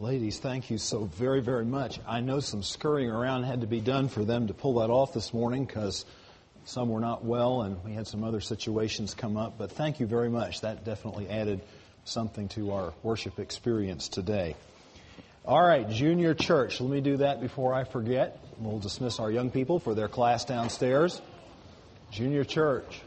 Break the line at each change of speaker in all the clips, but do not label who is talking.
Ladies, thank you so very, very much. I know some scurrying around had to be done for them to pull that off this morning because some were not well and we had some other situations come up. But thank you very much. That definitely added something to our worship experience today. All right, Junior Church. Let me do that before I forget. We'll dismiss our young people for their class downstairs. Junior Church.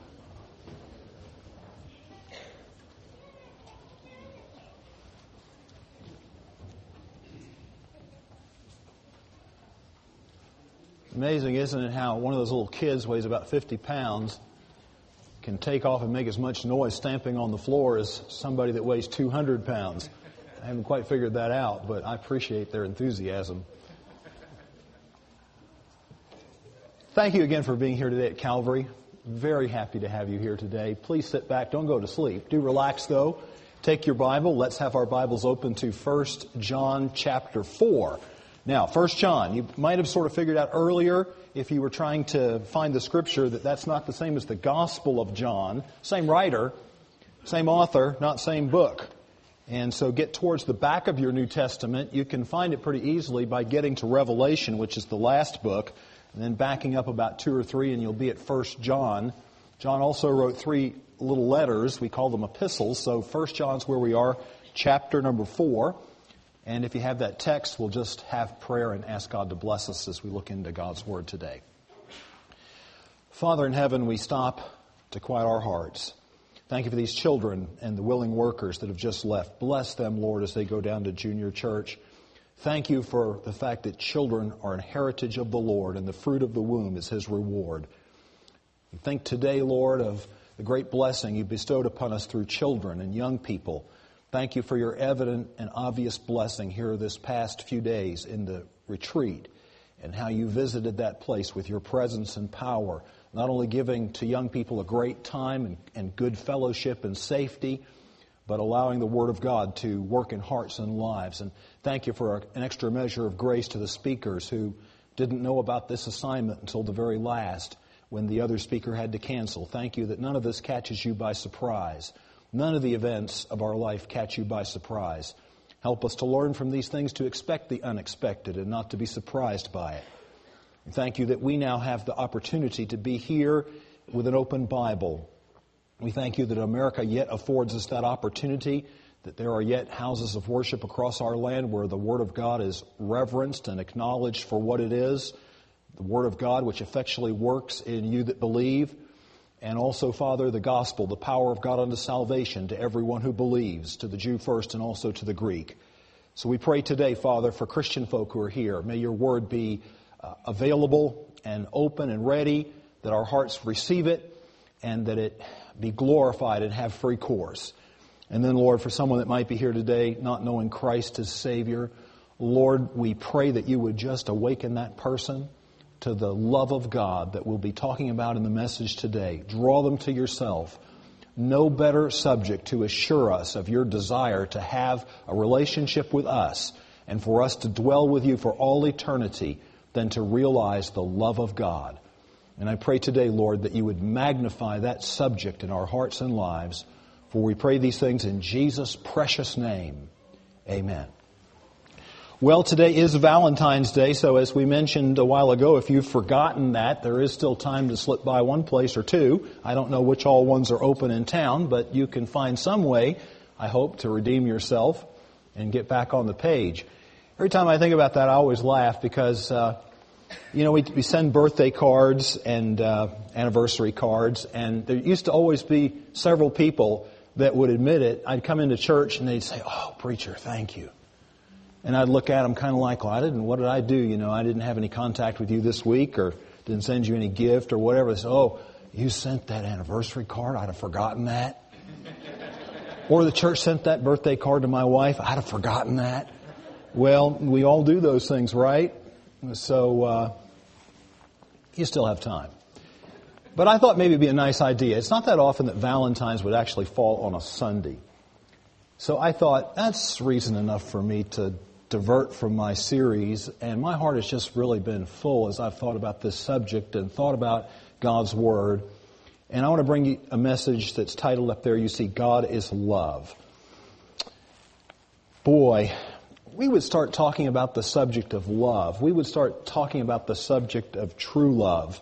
Amazing, isn't it, how one of those little kids weighs about 50 pounds can take off and make as much noise stamping on the floor as somebody that weighs 200 pounds. I haven't quite figured that out, but I appreciate their enthusiasm. Thank you again for being here today at Calvary. Very happy to have you here today. Please sit back. Don't go to sleep. Do relax, though. Take your Bible. Let's have our Bibles open to 1 John chapter 4. Now, 1 John, you might have sort of figured out earlier, if you were trying to find the Scripture, that that's not the same as the Gospel of John. Same writer, same author, not same book. And so get towards the back of your New Testament. You can find it pretty easily by getting to Revelation, which is the last book, and then backing up about 2 or 3, and you'll be at 1 John. John also wrote 3 little letters. We call them epistles. So 1 John's where we are, chapter number 4. And if you have that text, we'll just have prayer and ask God to bless us as we look into God's Word today. Father in heaven, we stop to quiet our hearts. Thank you for these children and the willing workers that have just left. Bless them, Lord, as they go down to Junior Church. Thank you for the fact that children are an heritage of the Lord and the fruit of the womb is His reward. We think today, Lord, of the great blessing you bestowed upon us through children and young people. Thank you for your evident and obvious blessing here this past few days in the retreat and how you visited that place with your presence and power, not only giving to young people a great time and good fellowship and safety, but allowing the Word of God to work in hearts and lives. And thank you for an extra measure of grace to the speakers who didn't know about this assignment until the very last when the other speaker had to cancel. Thank you that none of this catches you by surprise. None of the events of our life catch you by surprise. Help us to learn from these things to expect the unexpected and not to be surprised by it. And thank you that we now have the opportunity to be here with an open Bible. We thank you that America yet affords us that opportunity, that there are yet houses of worship across our land where the Word of God is reverenced and acknowledged for what it is, the Word of God which effectually works in you that believe. And also, Father, the gospel, the power of God unto salvation to everyone who believes, to the Jew first and also to the Greek. So we pray today, Father, for Christian folk who are here. May your word be available and open and ready, that our hearts receive it, and that it be glorified and have free course. And then, Lord, for someone that might be here today not knowing Christ as Savior, Lord, we pray that you would just awaken that person to the love of God that we'll be talking about in the message today. Draw them to yourself. No better subject to assure us of your desire to have a relationship with us and for us to dwell with you for all eternity than to realize the love of God. And I pray today, Lord, that you would magnify that subject in our hearts and lives. For we pray these things in Jesus' precious name. Amen. Well, today is Valentine's Day, so as we mentioned a while ago, if you've forgotten that, there is still time to slip by one place or two. I don't know which all ones are open in town, but you can find some way, I hope, to redeem yourself and get back on the page. Every time I think about that, I always laugh because, we send birthday cards and anniversary cards, and there used to always be several people that would admit it. I'd come into church and they'd say, "Oh, preacher, thank you." And I'd look at them kind of like, well, what did I do? I didn't have any contact with you this week or didn't send you any gift or whatever. They say, "Oh, you sent that anniversary card? I'd have forgotten that." Or the church sent that birthday card to my wife. I'd have forgotten that. Well, we all do those things, right? So you still have time. But I thought maybe it'd be a nice idea. It's not that often that Valentine's would actually fall on a Sunday. So I thought that's reason enough for me to divert from my series, and my heart has just really been full as I've thought about this subject and thought about God's Word. And I want to bring you a message that's titled up there, you see, God is Love. Boy, we would start talking about the subject of love. We would start talking about the subject of true love.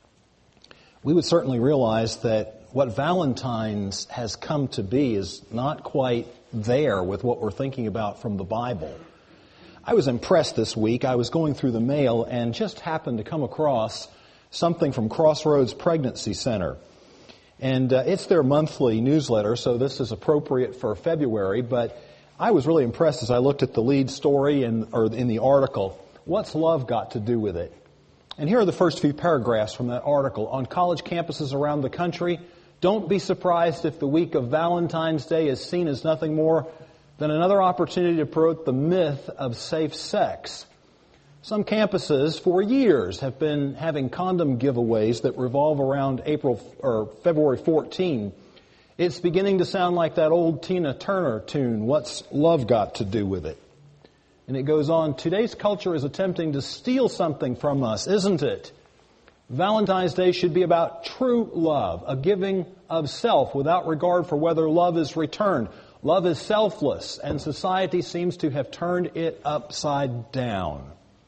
We would certainly realize that what Valentine's has come to be is not quite there with what we're thinking about from the Bible. I was impressed this week. I was going through the mail and just happened to come across something from Crossroads Pregnancy Center. And it's their monthly newsletter, so this is appropriate for February, but I was really impressed as I looked at the lead story in the article. What's love got to do with it? And here are the first few paragraphs from that article. On college campuses around the country, don't be surprised if the week of Valentine's Day is seen as nothing more than another opportunity to promote the myth of safe sex. Some campuses for years have been having condom giveaways that revolve around February 14. It's beginning to sound like that old Tina Turner tune, What's Love Got to Do with It? And it goes on, today's culture is attempting to steal something from us, isn't it? Valentine's Day should be about true love, a giving of self without regard for whether love is returned. Love is selfless, and society seems to have turned it upside down.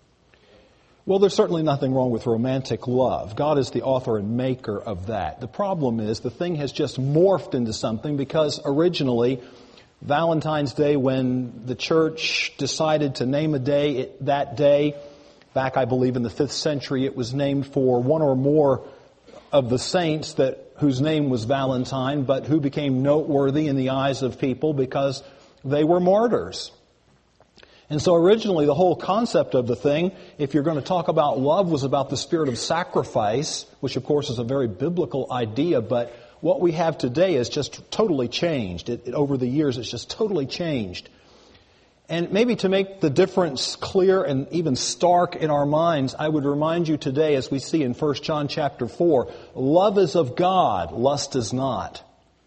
Well, there's certainly nothing wrong with romantic love. God is the author and maker of that. The problem is the thing has just morphed into something because originally, Valentine's Day, when the church decided to name a day, that day, back I believe in the 5th century, it was named for one or more of the saints whose name was Valentine, but who became noteworthy in the eyes of people because they were martyrs. And so originally the whole concept of the thing, if you're going to talk about love, was about the spirit of sacrifice, which of course is a very biblical idea, but what we have today is just totally changed. Over the years, it's just totally changed. And maybe to make the difference clear and even stark in our minds, I would remind you today, as we see in 1 John chapter 4, love is of God, lust is not.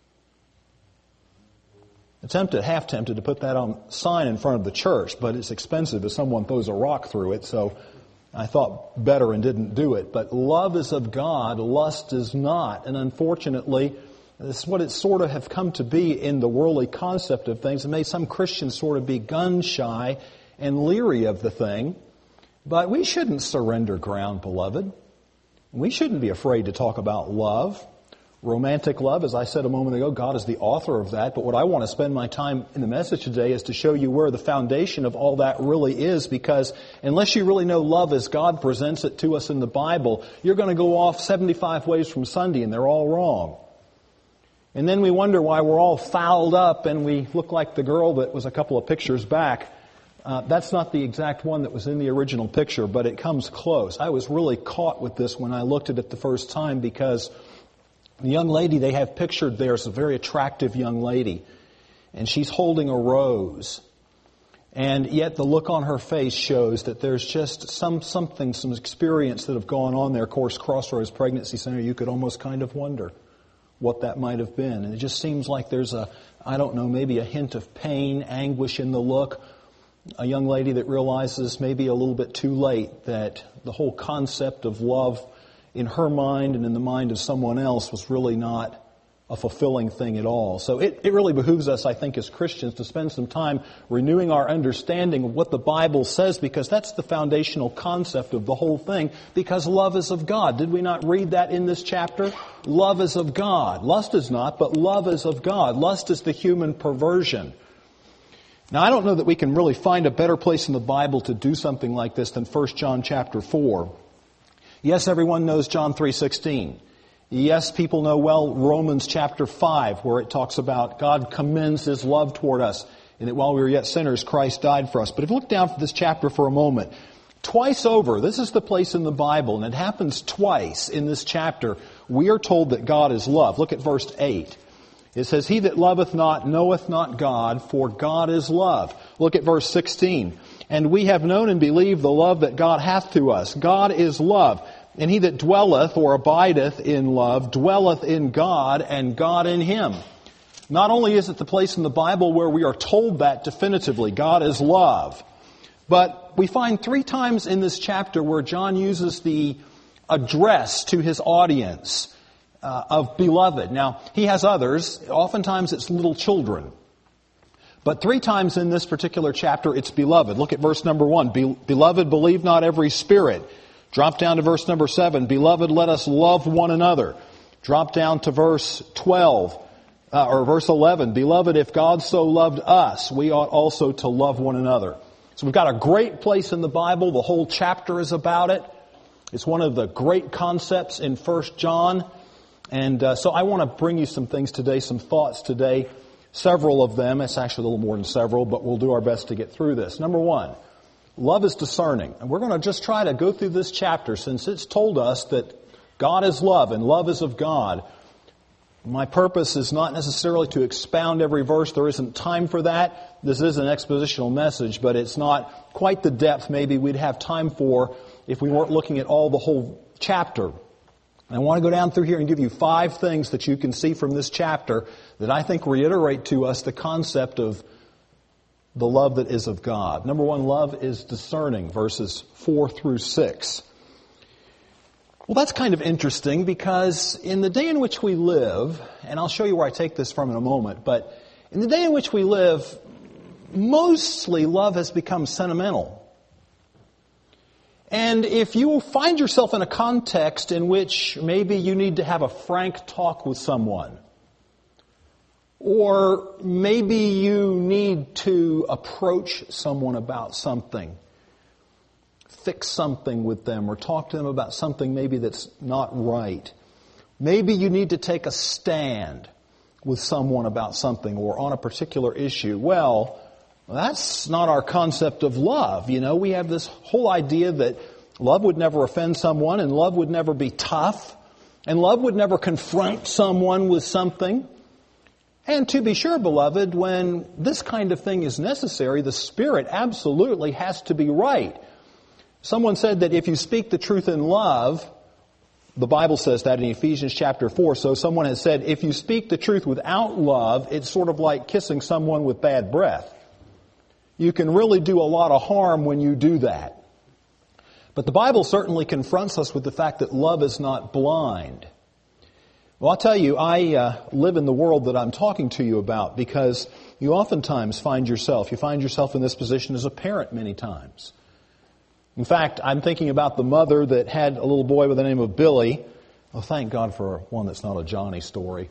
Half tempted to put that on sign in front of the church, but it's expensive if someone throws a rock through it, so I thought better and didn't do it. But love is of God, lust is not. And unfortunately, this is what it sort of have come to be in the worldly concept of things. It made some Christians sort of be gun-shy and leery of the thing. But we shouldn't surrender ground, beloved. We shouldn't be afraid to talk about love. Romantic love, as I said a moment ago, God is the author of that. But what I want to spend my time in the message today is to show you where the foundation of all that really is. Because unless you really know love as God presents it to us in the Bible, you're going to go off 75 ways from Sunday and they're all wrong. And then we wonder why we're all fouled up and we look like the girl that was a couple of pictures back. That's not the exact one that was in the original picture, but it comes close. I was really caught with this when I looked at it the first time because the young lady they have pictured there is a very attractive young lady. And she's holding a rose. And yet the look on her face shows that there's just some experience that have gone on there. Of course, Crossroads Pregnancy Center, you could almost kind of wonder what that might have been. And it just seems like there's maybe a hint of pain, anguish in the look. A young lady that realizes maybe a little bit too late that the whole concept of love in her mind and in the mind of someone else was really not a fulfilling thing at all. So it really behooves us, I think, as Christians to spend some time renewing our understanding of what the Bible says, because that's the foundational concept of the whole thing, because love is of God. Did we not read that in this chapter? Love is of God. Lust is not, but love is of God. Lust is the human perversion. Now, I don't know that we can really find a better place in the Bible to do something like this than 1 John chapter 4. Yes, everyone knows John 3:16. Yes, people know well Romans chapter 5, where it talks about God commends His love toward us, and that while we were yet sinners, Christ died for us. But if you look down for this chapter for a moment, twice over, this is the place in the Bible, and it happens twice in this chapter, we are told that God is love. Look at verse 8. It says, He that loveth not knoweth not God, for God is love. Look at verse 16. And we have known and believed the love that God hath to us. God is love. And he that dwelleth or abideth in love dwelleth in God, and God in him. Not only is it the place in the Bible where we are told that definitively, God is love, but we find 3 times in this chapter where John uses the address to his audience of beloved. Now, he has others. Oftentimes it's little children. But 3 times in this particular chapter, it's beloved. Look at verse number 1. Beloved, believe not every spirit. Drop down to verse number 7. Beloved, let us love one another. Drop down to verse 12, or verse 11. Beloved, if God so loved us, we ought also to love one another. So we've got a great place in the Bible. The whole chapter is about it. It's one of the great concepts in 1 John. And so I want to bring you some things today, some thoughts today. Several of them. It's actually a little more than several, but we'll do our best to get through this. Number 1, love is discerning. And we're going to just try to go through this chapter since it's told us that God is love and love is of God. My purpose is not necessarily to expound every verse. There isn't time for that. This is an expositional message, but it's not quite the depth maybe we'd have time for if we weren't looking at the whole chapter. I want to go down through here and give you 5 things that you can see from this chapter that I think reiterate to us the concept of the love that is of God. Number 1, love is discerning, verses 4 through 6. Well, that's kind of interesting because in the day in which we live, and I'll show you where I take this from in a moment, but in the day in which we live, mostly love has become sentimental. And if you find yourself in a context in which maybe you need to have a frank talk with someone, or maybe you need to approach someone about something, fix something with them, or talk to them about something maybe that's not right. Maybe you need to take a stand with someone about something or on a particular issue. Well, that's not our concept of love. You know, we have this whole idea that love would never offend someone, and love would never be tough, and love would never confront someone with something. And to be sure, beloved, when this kind of thing is necessary, the spirit absolutely has to be right. Someone said that if you speak the truth in love, the Bible says that in Ephesians chapter 4, so someone has said, if you speak the truth without love, it's sort of like kissing someone with bad breath. You can really do a lot of harm when you do that. But the Bible certainly confronts us with the fact that love is not blind. Well, I'll tell you, I live in the world that I'm talking to you about because you oftentimes find yourself in this position as a parent many times. In fact, I'm thinking about the mother that had a little boy by the name of Billy. Oh, thank God for one that's not a Johnny story.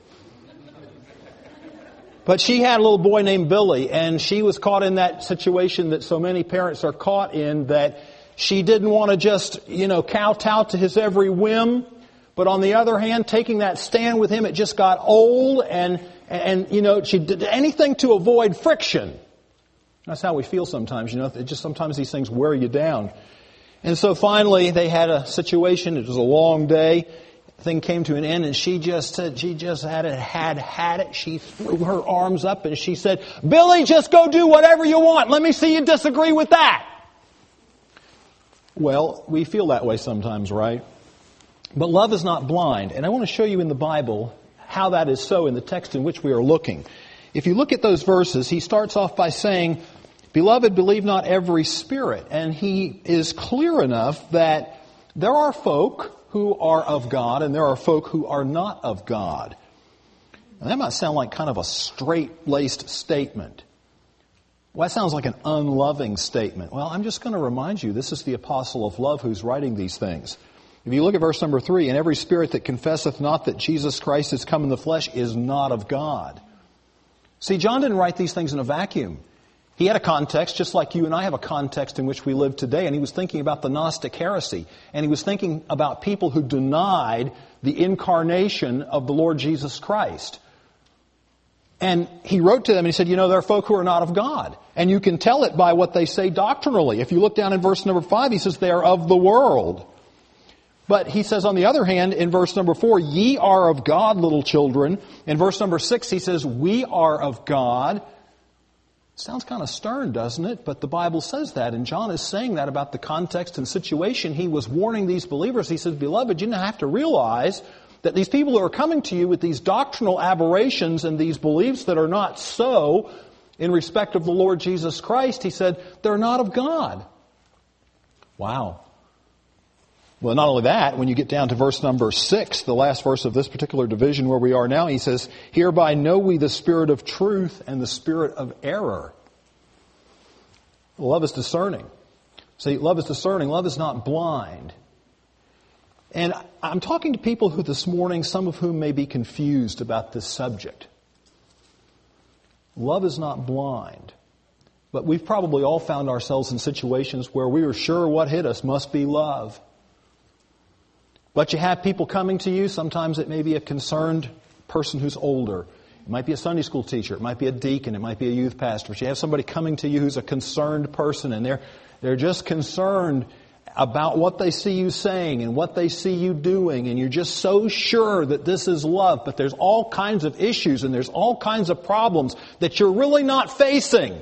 But she had a little boy named Billy, and she was caught in that situation that so many parents are caught in, that she didn't want to just, kowtow to his every whim. But on the other hand, taking that stand with him, it just got old, and she did anything to avoid friction. That's how we feel sometimes, sometimes these things wear you down. And so finally, they had a situation. It was a long day. The thing came to an end, and she just said, she just had it. She threw her arms up, and she said, Billy, just go do whatever you want. Let me see you disagree with that. Well, we feel that way sometimes, right? But love is not blind. And I want to show you in the Bible how that is so in the text in which we are looking. If you look at those verses, he starts off by saying, Beloved, believe not every spirit. And he is clear enough that there are folk who are of God and there are folk who are not of God. And that might sound like kind of a straight-laced statement. Well, that sounds like an unloving statement. Well, I'm just going to remind you, this is the apostle of love who's writing these things. If you look at verse number 3, and every spirit that confesseth not that Jesus Christ is come in the flesh is not of God. See, John didn't write these things in a vacuum. He had a context, just like you and I have a context in which we live today, and he was thinking about the Gnostic heresy, and he was thinking about people who denied the incarnation of the Lord Jesus Christ. And he wrote to them and he said, there are folk who are not of God. And you can tell it by what they say doctrinally. If you look down in verse number 5, he says they are of the world. But he says on the other hand, in verse number 4, ye are of God, little children. In verse number 6, he says, we are of God. Sounds kind of stern, doesn't it? But the Bible says that, and John is saying that about the context and situation. He was warning these believers. He says, Beloved, you have to realize that these people who are coming to you with these doctrinal aberrations and these beliefs that are not so in respect of the Lord Jesus Christ, he said, they're not of God. Wow. Well, not only that, when you get down to verse number 6, the last verse of this particular division where we are now, he says, "Hereby know we the spirit of truth and the spirit of error." Love is discerning. See, love is discerning. Love is not blind. And I'm talking to people who this morning, some of whom may be confused about this subject. Love is not blind. But we've probably all found ourselves in situations where we are sure what hit us must be love. But you have people coming to you. Sometimes it may be a concerned person who's older. It might be a Sunday school teacher. It might be a deacon. It might be a youth pastor. But you have somebody coming to you who's a concerned person, and they're just concerned about what they see you saying and what they see you doing, and you're just so sure that this is love, but there's all kinds of issues and there's all kinds of problems that you're really not facing.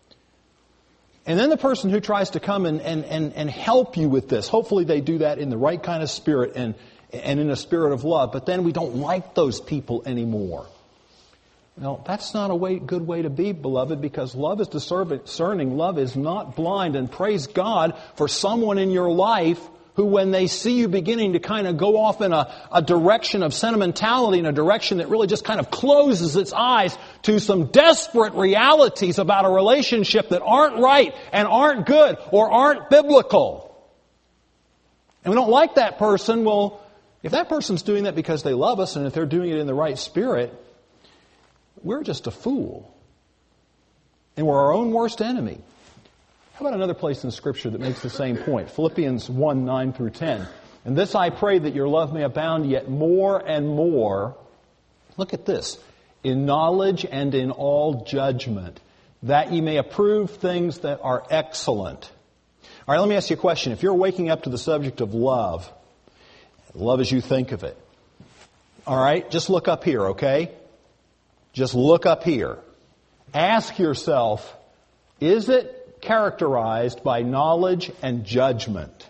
And then the person who tries to come and help you with this, hopefully they do that in the right kind of spirit and in a spirit of love, but then we don't like those people anymore. Now, that's not a good way to be, beloved, because love is discerning. Love is not blind. And praise God for someone in your life who, when they see you beginning to kind of go off in a direction of sentimentality, in a direction that really just kind of closes its eyes to some desperate realities about a relationship that aren't right and aren't good or aren't biblical. And we don't like that person. Well, if that person's doing that because they love us and if they're doing it in the right spirit, we're just a fool. And we're our own worst enemy. How about another place in Scripture that makes the same point? Philippians 1, 9 through 10. "And this I pray, that your love may abound yet more and more." Look at this. "In knowledge and in all judgment, that ye may approve things that are excellent." All right, let me ask you a question. If you're waking up to the subject of love as you think of it, all right, just look up here, okay? Just look up here. Ask yourself, is it characterized by knowledge and judgment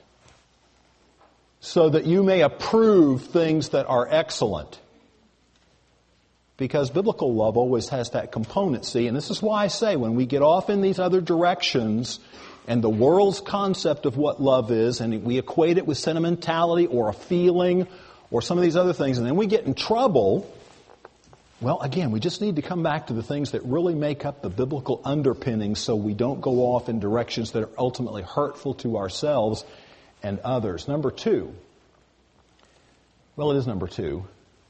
so that you may approve things that are excellent? Because biblical love always has that component, see? And this is why I say when we get off in these other directions and the world's concept of what love is, and we equate it with sentimentality or a feeling or some of these other things, and then we get in trouble. Well, again, we just need to come back to the things that really make up the biblical underpinnings so we don't go off in directions that are ultimately hurtful to ourselves and others. Number 2. Well, it is number 2.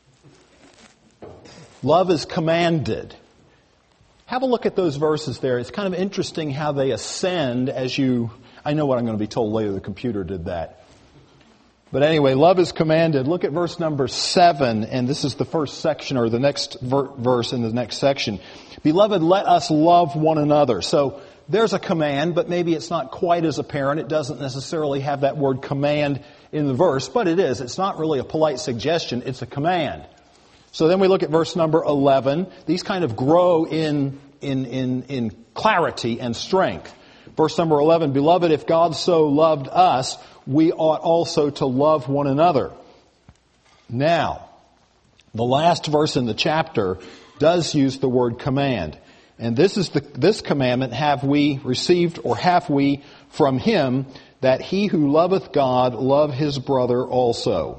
Love is commanded. Have a look at those verses there. It's kind of interesting how they ascend as you... I know what I'm going to be told later. The computer did that. But anyway, love is commanded. Look at verse number 7, and this is the first section, or the next verse in the next section. "Beloved, let us love one another." So there's a command, but maybe it's not quite as apparent. It doesn't necessarily have that word command in the verse, but it is. It's not really a polite suggestion. It's a command. So then we look at verse number 11. These kind of grow in clarity and strength. Verse number 11, "Beloved, if God so loved us, we ought also to love one another." Now, the last verse in the chapter does use the word command. And this commandment have we received, or have we from Him, that he who loveth God love his brother also.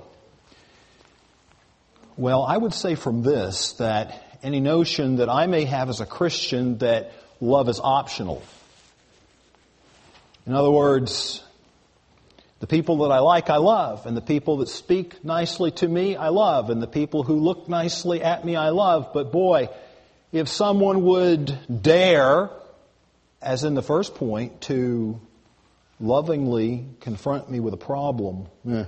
Well, I would say from this that any notion that I may have as a Christian that love is optional. In other words, the people that I like, I love. And the people that speak nicely to me, I love. And the people who look nicely at me, I love. But boy, if someone would dare, as in the first point, to lovingly confront me with a problem,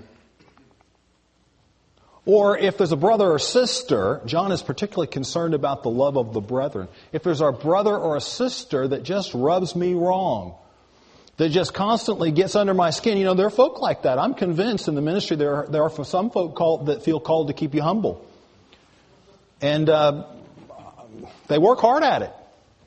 or if there's a brother or sister, John is particularly concerned about the love of the brethren. If there's a brother or a sister that just rubs me wrong, that just constantly gets under my skin. You know, there are folk like that. I'm convinced in the ministry there are some folk that feel called to keep you humble. And they work hard at it.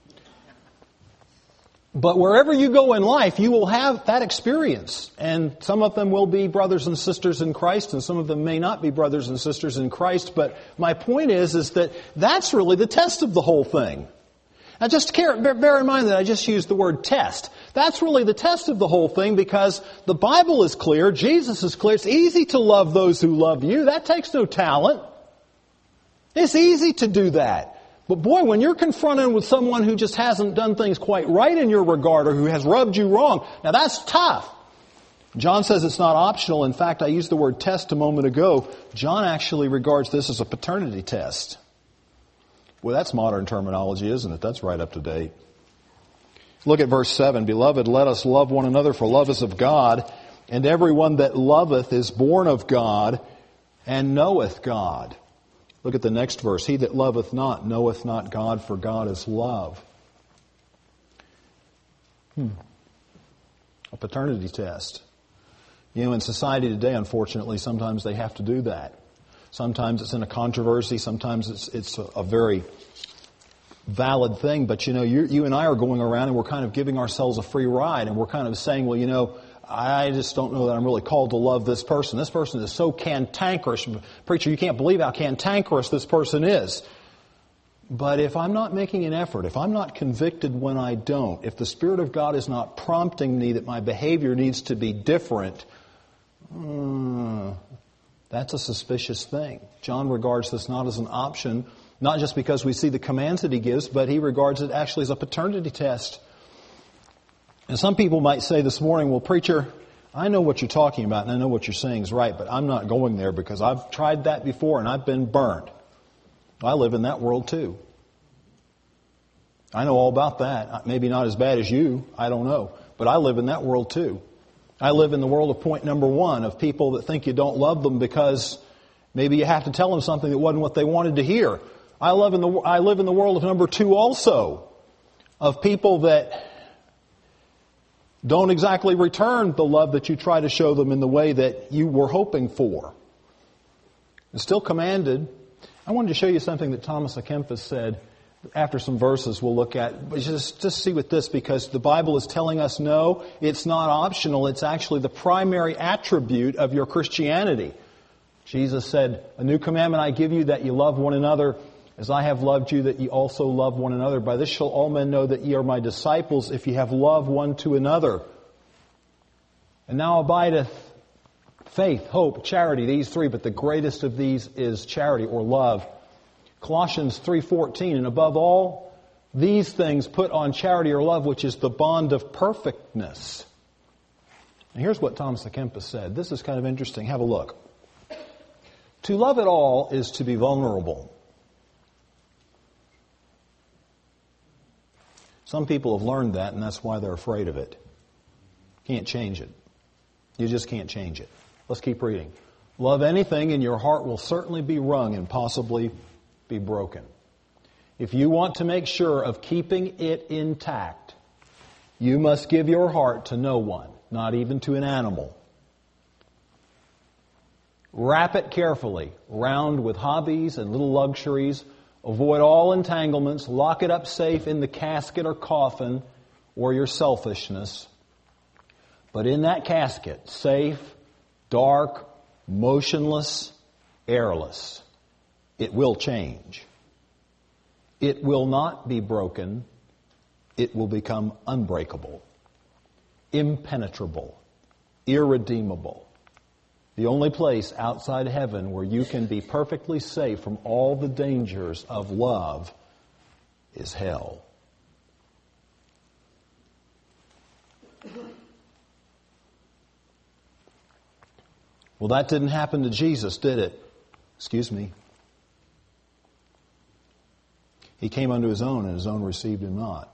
But wherever you go in life, you will have that experience. And some of them will be brothers and sisters in Christ, and some of them may not be brothers and sisters in Christ. But my point is that that's really the test of the whole thing. Now just bear in mind that I just used the word test. That's really the test of the whole thing, because the Bible is clear, Jesus is clear. It's easy to love those who love you. That takes no talent. It's easy to do that. But boy, when you're confronted with someone who just hasn't done things quite right in your regard or who has rubbed you wrong, now that's tough. John says it's not optional. In fact, I used the word test a moment ago. John actually regards this as a paternity test. Well, that's modern terminology, isn't it? That's right up to date. Look at verse 7. Beloved, let us love one another, for love is of God, and everyone that loveth is born of God and knoweth God. Look at the next verse. He that loveth not knoweth not God, for God is love. A paternity test. You know, in society today, unfortunately, sometimes they have to do that. Sometimes it's in a controversy. Sometimes it's a very valid thing. But, you know, you and I are going around and we're kind of giving ourselves a free ride. And we're kind of saying, well, you know, I just don't know that I'm really called to love this person. This person is so cantankerous. Preacher, you can't believe how cantankerous this person is. But if I'm not making an effort, if I'm not convicted when I don't, if the Spirit of God is not prompting me that my behavior needs to be different, that's a suspicious thing. John regards this not as an option, not just because we see the commands that he gives, but he regards it actually as a paternity test. And some people might say this morning, well, preacher, I know what you're talking about and I know what you're saying is right, but I'm not going there because I've tried that before and I've been burned. I live in that world too. I know all about that. Maybe not as bad as you. I don't know. But I live in that world too. I live in the world of point number one, of people that think you don't love them because maybe you have to tell them something that wasn't what they wanted to hear. I live in the world of number two also, of people that don't exactly return the love that you try to show them in the way that you were hoping for. It's still commanded. I wanted to show you something that Thomas à Kempis said after some verses we'll look at. But just see with this, because the Bible is telling us no, it's not optional. It's actually the primary attribute of your Christianity. Jesus said, a new commandment I give you, that you love one another as I have loved you, that ye also love one another. By this shall all men know that ye are my disciples, if ye have love one to another. And now abideth faith, hope, charity, these three, but the greatest of these is charity or love. Colossians 3:14, and above all these things put on charity or love, which is the bond of perfectness. And here's what Thomas à Kempis said. This is kind of interesting. Have a look. To love at all is to be vulnerable. Some people have learned that, and that's why they're afraid of it. Can't change it. You just can't change it. Let's keep reading. Love anything, and your heart will certainly be wrung and possibly be broken. If you want to make sure of keeping it intact, you must give your heart to no one, not even to an animal. Wrap it carefully, round with hobbies and little luxuries. Avoid all entanglements. Lock it up safe in the casket or coffin or your selfishness. But in that casket, safe, dark, motionless, airless, it will change. It will not be broken. It will become unbreakable, impenetrable, irredeemable. The only place outside heaven where you can be perfectly safe from all the dangers of love is hell. Well, that didn't happen to Jesus, did it? Excuse me. He came unto his own, and his own received him not.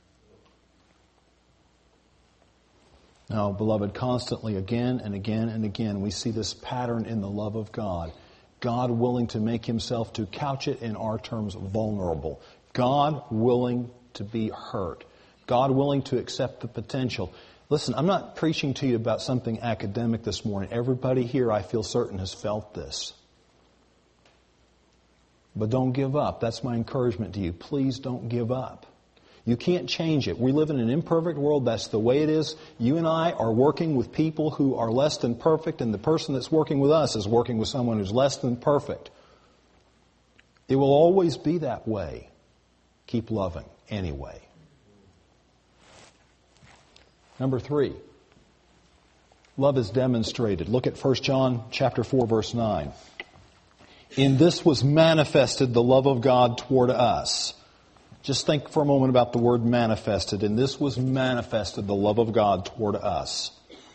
Now, beloved, constantly, again and again and again, we see this pattern in the love of God. God willing to make himself, to couch it in our terms, vulnerable. God willing to be hurt. God willing to accept the potential. Listen, I'm not preaching to you about something academic this morning. Everybody here, I feel certain, has felt this. But don't give up. That's my encouragement to you. Please don't give up. You can't change it. We live in an imperfect world. That's the way it is. You and I are working with people who are less than perfect, and the person that's working with us is working with someone who's less than perfect. It will always be that way. Keep loving anyway. Number 3, love is demonstrated. Look at 1 John chapter 4, verse 9. In this was manifested the love of God toward us. Just think for a moment about the word manifested. In this was manifested the love of God toward us.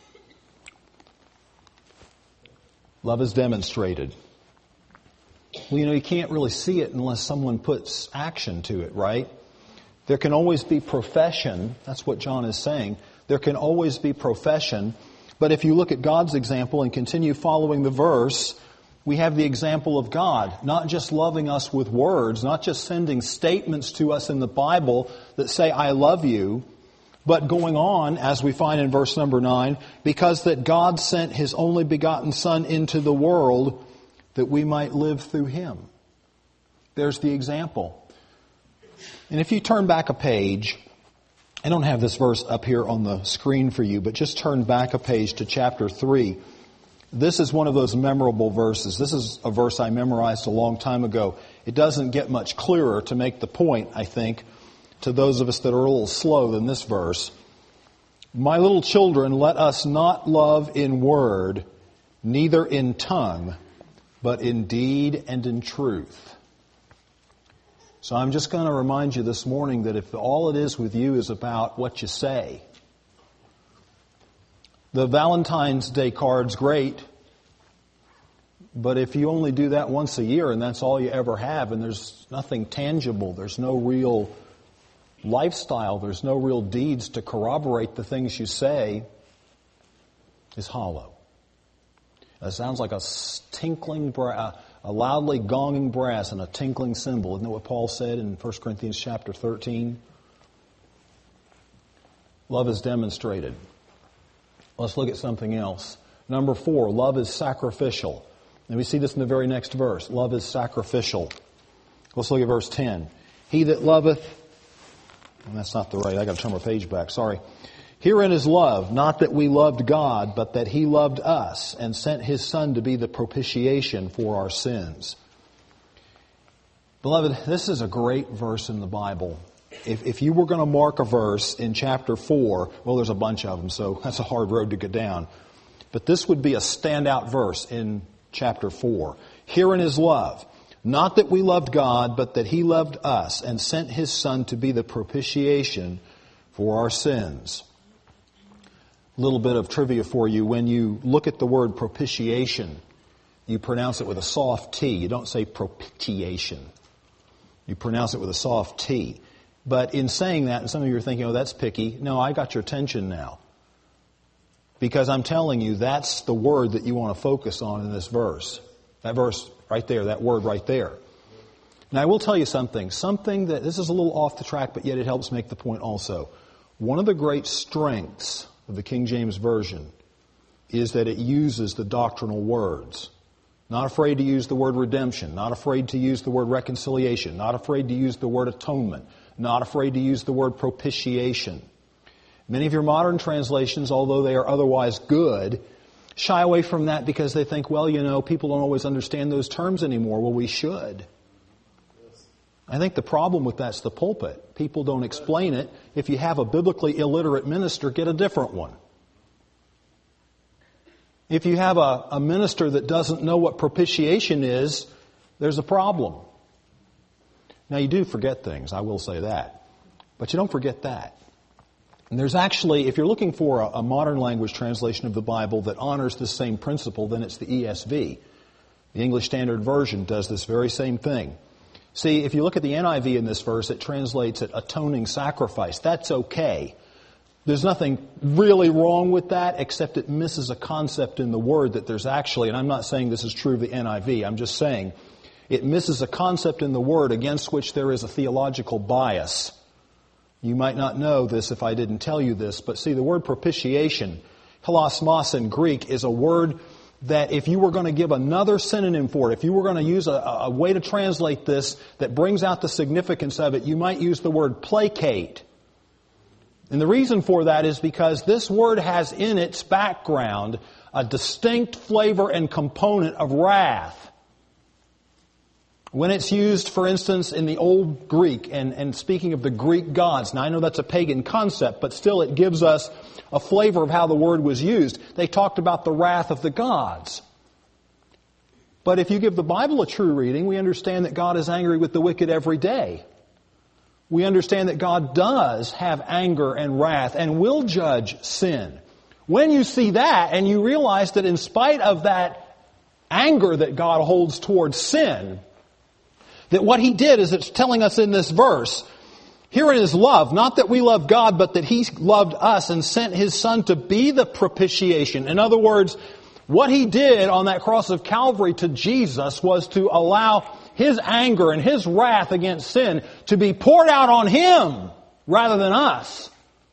Love is demonstrated. Well, you can't really see it unless someone puts action to it, right? There can always be profession. That's what John is saying. There can always be profession. But if you look at God's example and continue following the verse, we have the example of God, not just loving us with words, not just sending statements to us in the Bible that say, I love you, but going on, as we find in verse number 9, because that God sent His only begotten Son into the world that we might live through Him. There's the example. And if you turn back a page, I don't have this verse up here on the screen for you, but just turn back a page to chapter 3. This is one of those memorable verses. This is a verse I memorized a long time ago. It doesn't get much clearer to make the point, I think, to those of us that are a little slow than this verse. My little children, let us not love in word, neither in tongue, but in deed and in truth. So I'm just going to remind you this morning that if all it is with you is about what you say, the Valentine's Day card's great, but if you only do that once a year and that's all you ever have and there's nothing tangible, there's no real lifestyle, there's no real deeds to corroborate the things you say, is hollow. It sounds like a tinkling, a loudly gonging brass and a tinkling cymbal. Isn't that what Paul said in 1 Corinthians chapter 13? Love is demonstrated. Let's look at something else. Number 4, love is sacrificial. And we see this in the very next verse. Love is sacrificial. Let's look at verse 10. He that loveth... And that's not the right. I got to turn my page back. Sorry. Herein is love, not that we loved God, but that He loved us and sent His Son to be the propitiation for our sins. Beloved, this is a great verse in the Bible. If you were going to mark a verse in chapter 4, well, there's a bunch of them, so that's a hard road to get down. But this would be a standout verse in chapter 4. Herein is love. Not that we loved God, but that He loved us and sent His Son to be the propitiation for our sins. A little bit of trivia for you. When you look at the word propitiation, you pronounce it with a soft T. You don't say propitiation. You pronounce it with a soft T. But in saying that, and some of you are thinking, oh, that's picky. No, I got your attention now. Because I'm telling you, that's the word that you want to focus on in this verse. That verse right there, that word right there. Now, I will tell you something that, this is a little off the track, but yet it helps make the point also. One of the great strengths of the King James Version is that it uses the doctrinal words. Not afraid to use the word redemption, not afraid to use the word reconciliation, not afraid to use the word atonement, not afraid to use the word propitiation. Many of your modern translations, although they are otherwise good, shy away from that because they think, well, people don't always understand those terms anymore. Well, we should. I think the problem with that's the pulpit. People don't explain it. If you have a biblically illiterate minister, get a different one. If you have a minister that doesn't know what propitiation is, there's a problem. Now, you do forget things, I will say that. But you don't forget that. And there's actually, if you're looking for a modern language translation of the Bible that honors this same principle, then it's the ESV. The English Standard Version does this very same thing. See, if you look at the NIV in this verse, it translates it atoning sacrifice. That's okay. There's nothing really wrong with that, except it misses a concept in the word that there's actually, and I'm not saying this is true of the NIV, I'm just saying it misses a concept in the word against which there is a theological bias. You might not know this if I didn't tell you this, but see, the word propitiation, hilasmos in Greek, is a word that if you were going to give another synonym for it, if you were going to use a way to translate this that brings out the significance of it, you might use the word placate. And the reason for that is because this word has in its background a distinct flavor and component of wrath. When it's used, for instance, in the Old Greek, and speaking of the Greek gods, now I know that's a pagan concept, but still it gives us a flavor of how the word was used. They talked about the wrath of the gods. But if you give the Bible a true reading, we understand that God is angry with the wicked every day. We understand that God does have anger and wrath and will judge sin. When you see that and you realize that in spite of that anger that God holds towards sin, that what He did is it's telling us in this verse, herein is love, not that we love God, but that He loved us and sent His Son to be the propitiation. In other words, what He did on that cross of Calvary to Jesus was to allow His anger and His wrath against sin to be poured out on Him rather than us.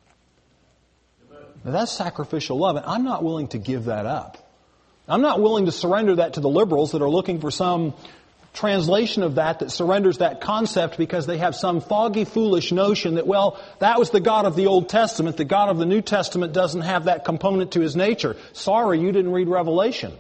Now that's sacrificial love, and I'm not willing to give that up. I'm not willing to surrender that to the liberals that are looking for some translation of that surrenders that concept because they have some foggy, foolish notion that, well, that was the God of the Old Testament. The God of the New Testament doesn't have that component to His nature. Sorry, you didn't read Revelation.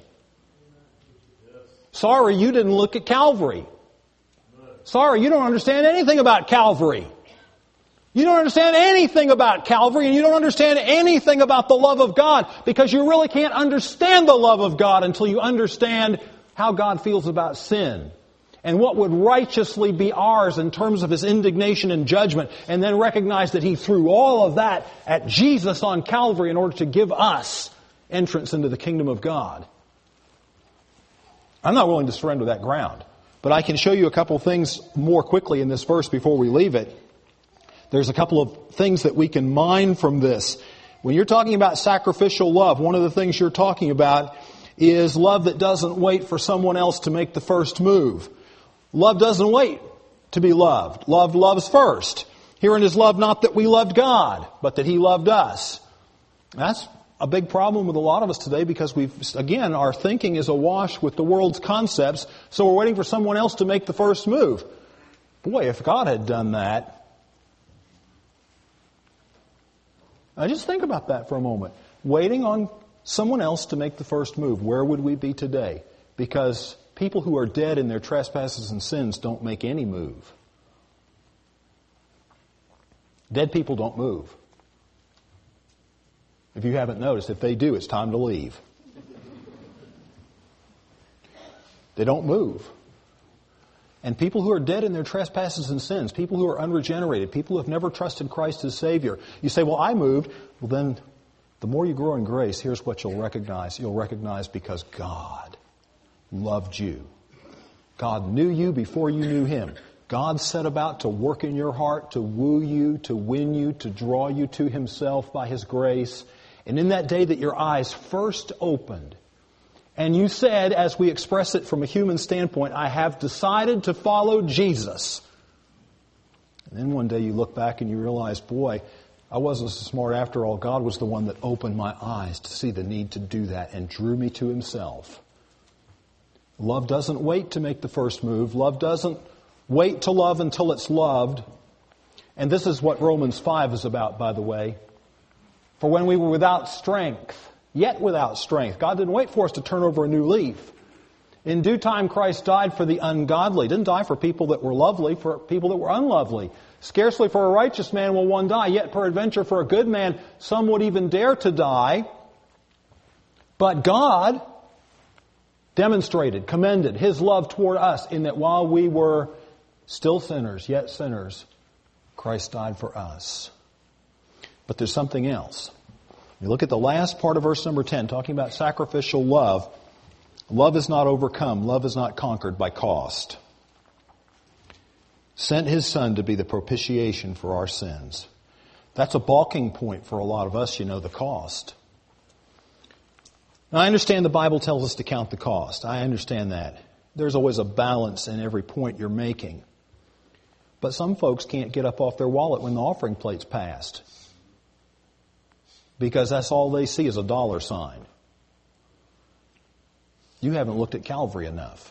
Sorry, you didn't look at Calvary. Sorry, you don't understand anything about Calvary. You don't understand anything about Calvary, and you don't understand anything about the love of God, because you really can't understand the love of God until you understand how God feels about sin and what would righteously be ours in terms of His indignation and judgment, and then recognize that He threw all of that at Jesus on Calvary in order to give us entrance into the kingdom of God. I'm not willing to surrender that ground. But I can show you a couple of things more quickly in this verse before we leave it. There's a couple of things that we can mine from this. When you're talking about sacrificial love, one of the things you're talking about is love that doesn't wait for someone else to make the first move. Love doesn't wait to be loved. Love loves first. Herein is love, not that we loved God, but that He loved us. That's a big problem with a lot of us today, because our thinking is awash with the world's concepts, so we're waiting for someone else to make the first move. Boy, if God had done that. Now just think about that for a moment. Waiting on someone else to make the first move. Where would we be today? Because people who are dead in their trespasses and sins don't make any move. Dead people don't move. If you haven't noticed, if they do, it's time to leave. They don't move. And people who are dead in their trespasses and sins, people who are unregenerated, people who have never trusted Christ as Savior. You say, well, I moved. Well, then the more you grow in grace, here's what you'll recognize. You'll recognize because God loved you. God knew you before you knew Him. God set about to work in your heart, to woo you, to win you, to draw you to Himself by His grace. And in that day that your eyes first opened, and you said, as we express it from a human standpoint, I have decided to follow Jesus. And then one day you look back and you realize, boy, I wasn't so smart after all. God was the one that opened my eyes to see the need to do that and drew me to Himself. Love doesn't wait to make the first move. Love doesn't wait to love until it's loved. And this is what Romans 5 is about, by the way. For when we were without strength, yet without strength, God didn't wait for us to turn over a new leaf. In due time, Christ died for the ungodly. Didn't die for people that were lovely, for people that were unlovely. Scarcely for a righteous man will one die, yet peradventure for a good man some would even dare to die. But God demonstrated, commended His love toward us in that while we were still sinners, yet sinners, Christ died for us. But there's something else. You look at the last part of verse number 10, talking about sacrificial love. Love is not overcome. Love is not conquered by cost. Sent His Son to be the propitiation for our sins. That's a balking point for a lot of us, the cost. Now, I understand the Bible tells us to count the cost. I understand that. There's always a balance in every point you're making. But some folks can't get up off their wallet when the offering plate's passed, because that's all they see is a dollar sign. You haven't looked at Calvary enough.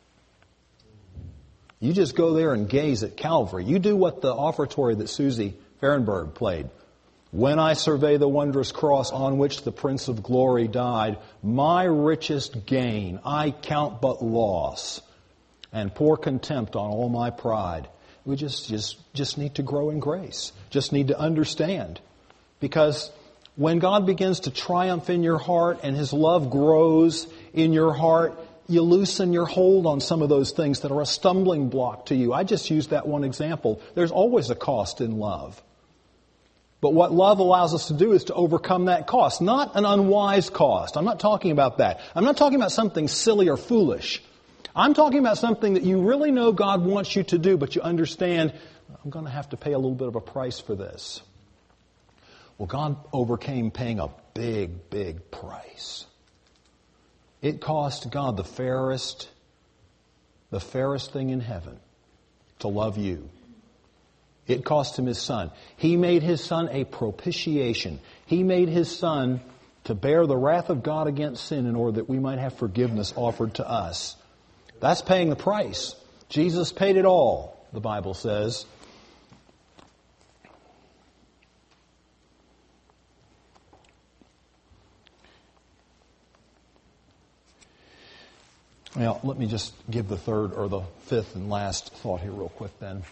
You just go there and gaze at Calvary. You do what the offertory that Susie Fahrenberg played. When I survey the wondrous cross on which the Prince of Glory died, my richest gain I count but loss, and pour contempt on all my pride. We just need to grow in grace. Just need to understand. Because when God begins to triumph in your heart and His love grows in your heart, you loosen your hold on some of those things that are a stumbling block to you. I just used that one example. There's always a cost in love. But what love allows us to do is to overcome that cost, not an unwise cost. I'm not talking about that. I'm not talking about something silly or foolish. I'm talking about something that you really know God wants you to do, but you understand, I'm going to have to pay a little bit of a price for this. Well, God overcame paying a big, big price. It cost God the fairest thing in heaven to love you. It cost Him His Son. He made His Son a propitiation. He made His Son to bear the wrath of God against sin in order that we might have forgiveness offered to us. That's paying the price. Jesus paid it all, the Bible says. Well, let me just give the third or the fifth and last thought here real quick then.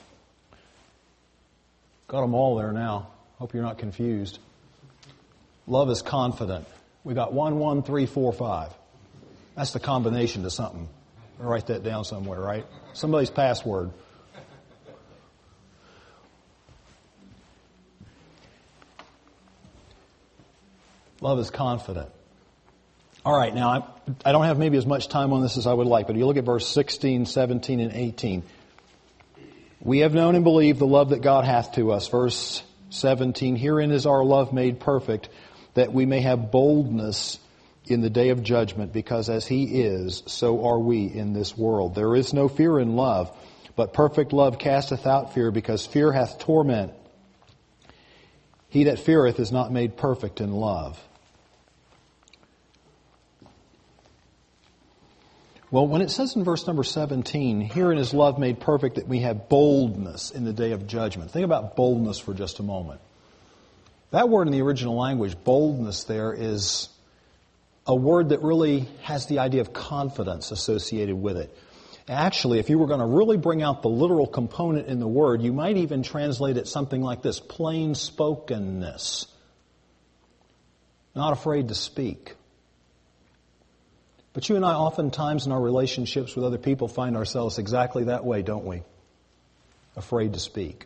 Got them all there now. Hope you're not confused. Love is confident. We got 1, 1, 3, 4, 5. That's the combination to something. I'll write that down somewhere, right? Somebody's password. Love is confident. All right, now I don't have maybe as much time on this as I would like, but if you look at verse 16, 17, and 18. We have known and believed the love that God hath to us. Verse 17, herein is our love made perfect, that we may have boldness in the day of judgment, because as He is, so are we in this world. There is no fear in love, but perfect love casteth out fear, because fear hath torment. He that feareth is not made perfect in love. Well, when it says in verse number 17, herein is love made perfect, that we have boldness in the day of judgment. Think about boldness for just a moment. That word in the original language, boldness there, is a word that really has the idea of confidence associated with it. Actually, if you were going to really bring out the literal component in the word, you might even translate it something like this: plain spokenness. Not afraid to speak. But you and I oftentimes in our relationships with other people find ourselves exactly that way, don't we? Afraid to speak.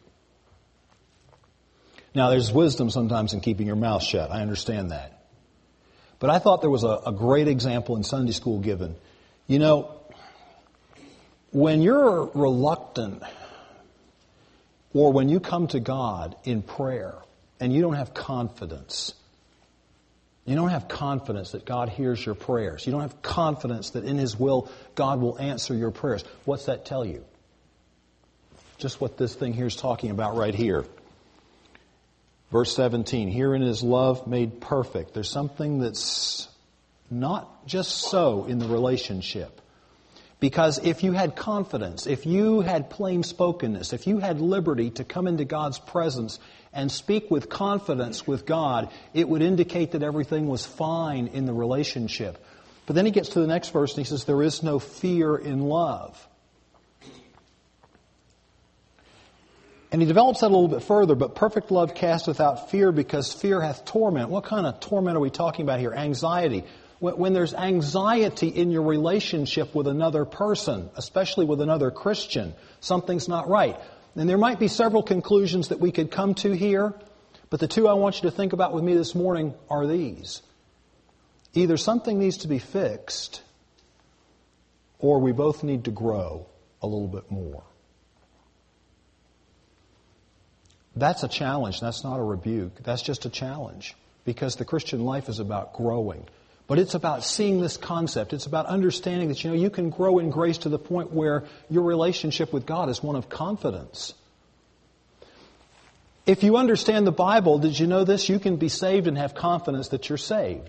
Now, there's wisdom sometimes in keeping your mouth shut. I understand that. But I thought there was a great example in Sunday school given. You know, when you're reluctant, or when you come to God in prayer and you don't have confidence, you don't have confidence that God hears your prayers. You don't have confidence that in His will, God will answer your prayers. What's that tell you? Just what this thing here is talking about right here. Verse 17, herein is love made perfect. There's something that's not just so in the relationship. Because if you had confidence, if you had plain spokenness, if you had liberty to come into God's presence and speak with confidence with God, it would indicate that everything was fine in the relationship. But then he gets to the next verse and he says, there is no fear in love. And he develops that a little bit further, but perfect love casteth out fear, because fear hath torment. What kind of torment are we talking about here? Anxiety. When there's anxiety in your relationship with another person, especially with another Christian, something's not right. And there might be several conclusions that we could come to here, but the two I want you to think about with me this morning are these. Either something needs to be fixed, or we both need to grow a little bit more. That's a challenge. That's not a rebuke. That's just a challenge, because the Christian life is about growing. But it's about seeing this concept. It's about understanding that, you can grow in grace to the point where your relationship with God is one of confidence. If you understand the Bible, did you know this? You can be saved and have confidence that you're saved.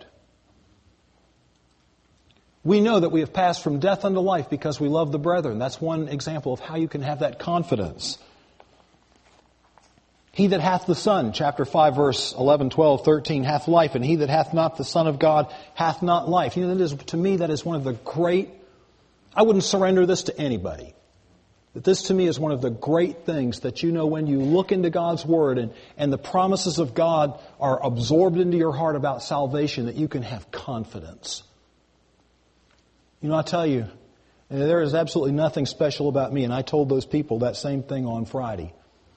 We know that we have passed from death unto life because we love the brethren. That's one example of how you can have that confidence. He that hath the Son, chapter 5, verse 11, 12, 13, hath life, and he that hath not the Son of God hath not life. To me, that is one of the great I wouldn't surrender this to anybody. But this to me is one of the great things that you know when you look into God's Word and the promises of God are absorbed into your heart about salvation, that you can have confidence. You know, I tell you, there is absolutely nothing special about me, and I told those people that same thing on Friday.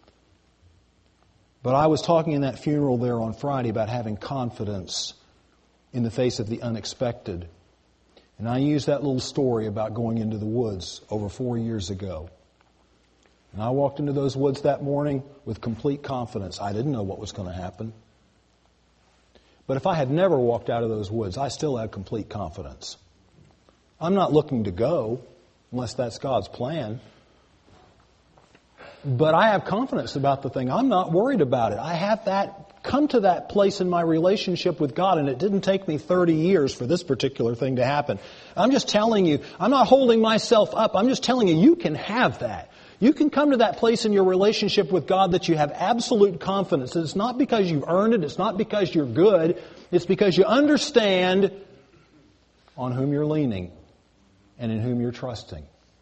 But I was talking in that funeral there on Friday about having confidence in the face of the unexpected. And I used that little story about going into the woods over 4 years ago. And I walked into those woods that morning with complete confidence. I didn't know what was going to happen. But if I had never walked out of those woods, I still had complete confidence. I'm not looking to go, unless that's God's plan. But I have confidence about the thing. I'm not worried about it. I have come to that place in my relationship with God, and it didn't take me 30 years for this particular thing to happen. I'm just telling you, I'm not holding myself up. I'm just telling you, you can have that. You can come to that place in your relationship with God that you have absolute confidence. It's not because you've earned it. It's not because you're good. It's because you understand on whom you're leaning and in whom you're trusting.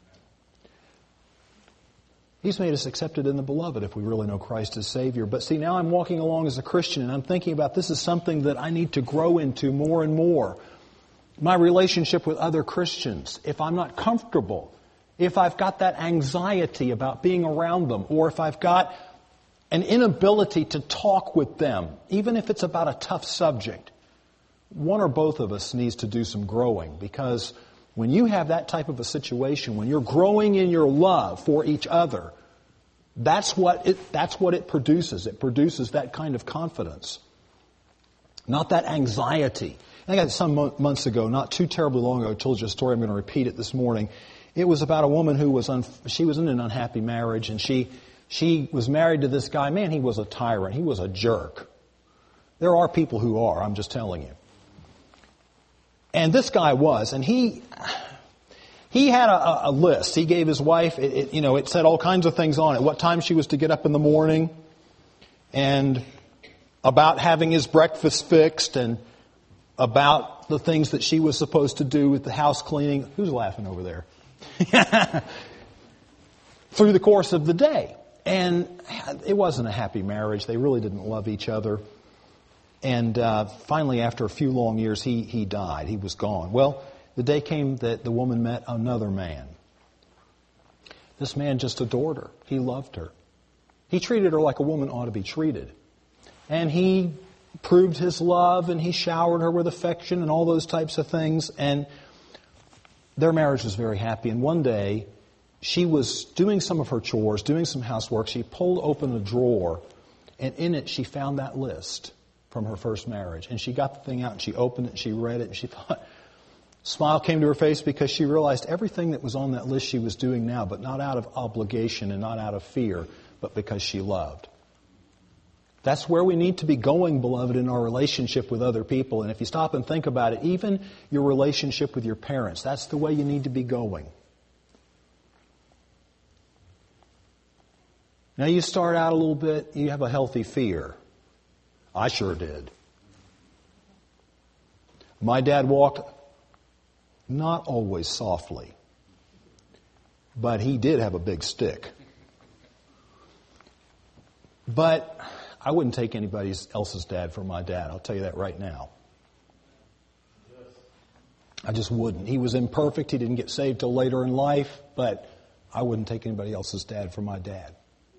He's made us accepted in the Beloved if we really know Christ as Savior. But see, now I'm walking along as a Christian and I'm thinking about this is something that I need to grow into more and more. My relationship with other Christians. If I'm not comfortable, if I've got that anxiety about being around them, or if I've got an inability to talk with them, even if it's about a tough subject, one or both of us needs to do some growing, because when you have that type of a situation, when you're growing in your love for each other, that's what it produces. It produces that kind of confidence. Not that anxiety. I think some months ago, not too terribly long ago, I told you a story. I'm going to repeat it this morning. It was about a woman who she was in an unhappy marriage, and she was married to this guy. Man, he was a tyrant. He was a jerk. There are people who are, I'm just telling you. And this guy was, and he had a list. He gave his wife, it said all kinds of things on it. What time she was to get up in the morning, and about having his breakfast fixed, and about the things that she was supposed to do with the house cleaning. Who's laughing over there? Through the course of the day. And it wasn't a happy marriage. They really didn't love each other. And finally, after a few long years, he died. He was gone. Well, the day came that the woman met another man. This man just adored her. He loved her. He treated her like a woman ought to be treated. And he proved his love, and he showered her with affection and all those types of things. And their marriage was very happy. And one day, she was doing some of her chores, doing some housework. She pulled open a drawer, and in it she found that list from her first marriage. And she got the thing out, and she opened it, and she read it, and she thought, smile came to her face because she realized everything that was on that list she was doing now, but not out of obligation and not out of fear, but because she loved. That's where we need to be going, beloved, in our relationship with other people. And if you stop and think about it, even your relationship with your parents, that's the way you need to be going. Now you start out a little bit, you have a healthy fear. I sure did. My dad walked not always softly, but he did have a big stick. But I wouldn't take anybody else's dad for my dad. I'll tell you that right now. I just wouldn't. He was imperfect. He didn't get saved till later in life, but I wouldn't take anybody else's dad for my dad.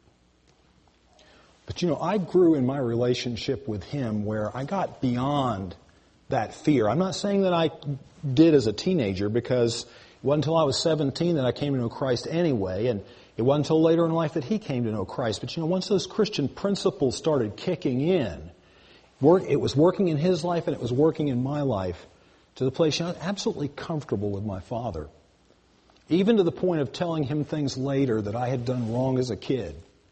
But I grew in my relationship with him where I got beyond that fear. I'm not saying that I did as a teenager, because it wasn't until I was 17 that I came to know Christ anyway, and it wasn't until later in life that he came to know Christ. But once those Christian principles started kicking in, it was working in his life and it was working in my life to the place I was absolutely comfortable with my father. Even to the point of telling him things later that I had done wrong as a kid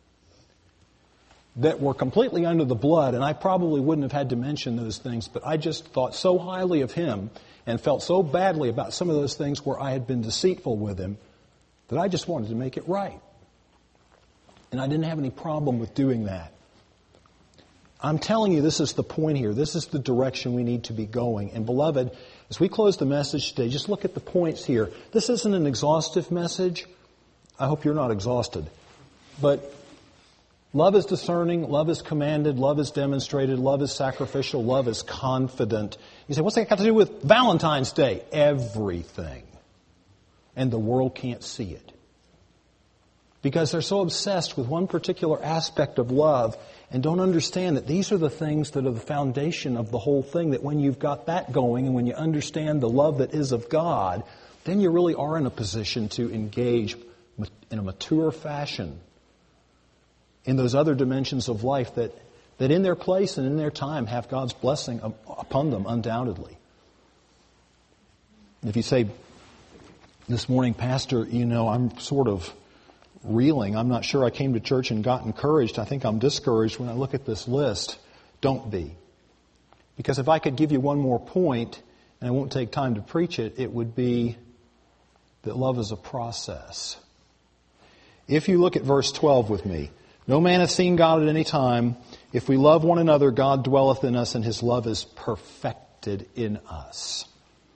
that were completely under the blood, and I probably wouldn't have had to mention those things, but I just thought so highly of him and felt so badly about some of those things where I had been deceitful with him that I just wanted to make it right. And I didn't have any problem with doing that. I'm telling you, this is the point here. This is the direction we need to be going. And beloved, as we close the message today, just look at the points here. This isn't an exhaustive message. I hope you're not exhausted. But love is discerning, love is commanded, love is demonstrated, love is sacrificial, love is confident. You say, what's that got to do with Valentine's Day? Everything. And the world can't see it. Because they're so obsessed with one particular aspect of love and don't understand that these are the things that are the foundation of the whole thing, that when you've got that going and when you understand the love that is of God, then you really are in a position to engage in a mature fashion in those other dimensions of life that in their place and in their time have God's blessing upon them, undoubtedly. If you say, this morning, Pastor, I'm sort of reeling. I'm not sure I came to church and got encouraged. I think I'm discouraged when I look at this list. Don't be. Because if I could give you one more point, and I won't take time to preach it, it would be that love is a process. If you look at verse 12 with me, no man hath seen God at any time. If we love one another, God dwelleth in us, and His love is perfected in us.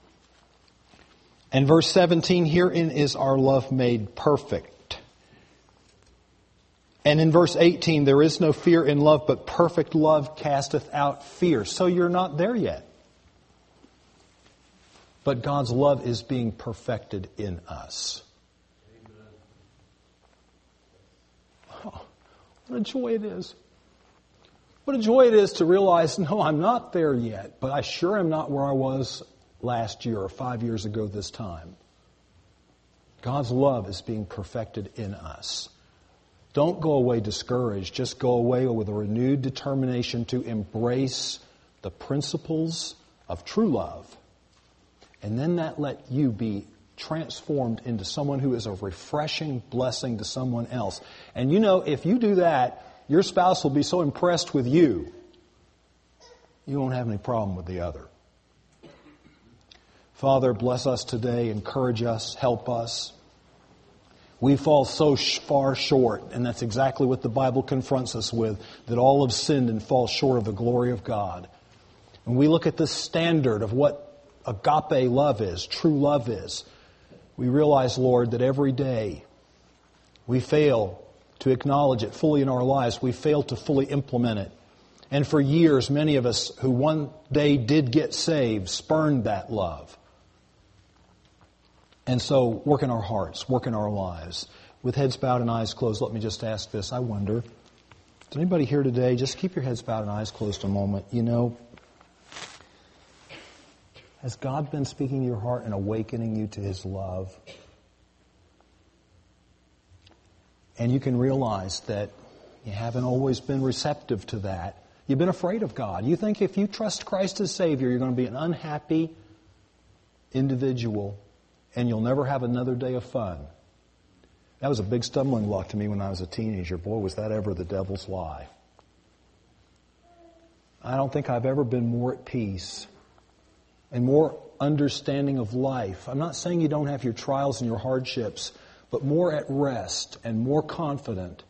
And verse 17, herein is our love made perfect. And in verse 18, there is no fear in love, but perfect love casteth out fear. So you're not there yet. But God's love is being perfected in us. Oh, what a joy it is. What a joy it is to realize, no, I'm not there yet, but I sure am not where I was last year or 5 years ago this time. God's love is being perfected in us. Don't go away discouraged. Just go away with a renewed determination to embrace the principles of true love. And then that let you be transformed into someone who is a refreshing blessing to someone else. And if you do that, your spouse will be so impressed with you, you won't have any problem with the other. Father, bless us today, encourage us, help us. We fall so far short, and that's exactly what the Bible confronts us with, that all have sinned and fall short of the glory of God. When we look at the standard of what agape love is, true love is, we realize, Lord, that every day we fail to acknowledge it fully in our lives. We fail to fully implement it. And for years, many of us who one day did get saved spurned that love. And so, work in our hearts, work in our lives. With heads bowed and eyes closed, let me just ask this. I wonder, is there anybody here today? Just keep your heads bowed and eyes closed a moment. Has God been speaking to your heart and awakening you to His love? And you can realize that you haven't always been receptive to that. You've been afraid of God. You think if you trust Christ as Savior, you're going to be an unhappy individual and you'll never have another day of fun. That was a big stumbling block to me when I was a teenager. Boy, was that ever the devil's lie. I don't think I've ever been more at peace and more understanding of life. I'm not saying you don't have your trials and your hardships, but more at rest and more confident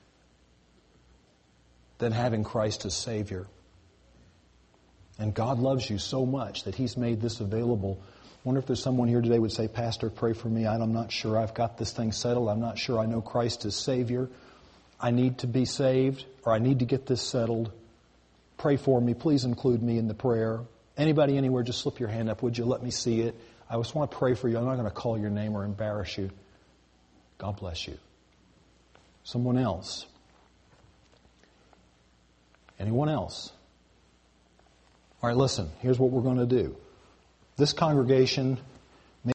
than having Christ as Savior. And God loves you so much that He's made this available. I wonder if there's someone here today who would say, Pastor, pray for me. I'm not sure I've got this thing settled. I'm not sure I know Christ as Savior. I need to be saved, or I need to get this settled. Pray for me. Please include me in the prayer. Anybody anywhere, just slip your hand up. Would you let me see it? I just want to pray for you. I'm not going to call your name or embarrass you. God bless you. Someone else? Anyone else? All right, listen. Here's what we're going to do. This congregation